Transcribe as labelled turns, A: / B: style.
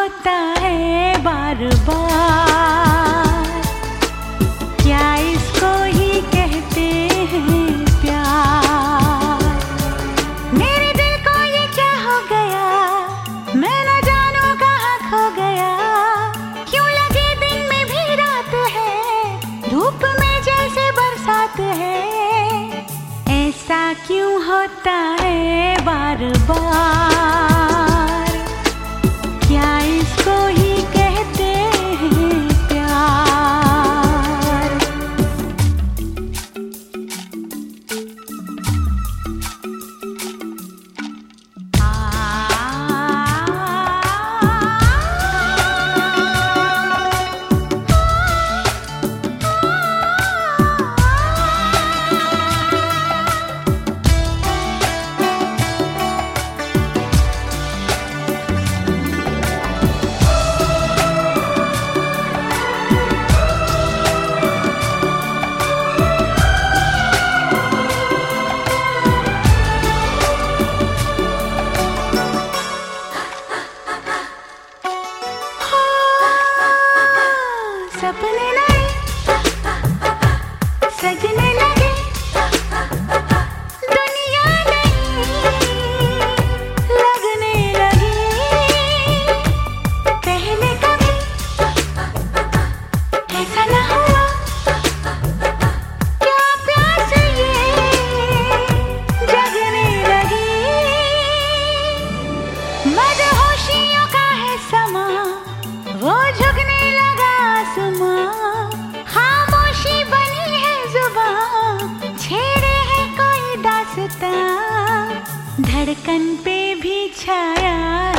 A: होता है बार बार, क्या इसको ही कहते हैं प्यार। मेरे दिल को ये क्या हो गया, मैं न जानू कहाँ खो गया। क्यों लगे दिन में भी रात है, धूप में जैसे बरसात है। ऐसा क्यों होता है बार बार, क्या इसको ही कहते हैं प्यार। सपने नए सजने लगे, दुनिया नई लगने लगी। पहले कभी ऐसा न हुआ, क्या प्यास ये जगने लगी। मदहोशियों का है समा, वो झुकने लगा आसमां। खामोशी बनी है जुबां, छेड़े है कोई दास्तां। धड़कन पे भी छाया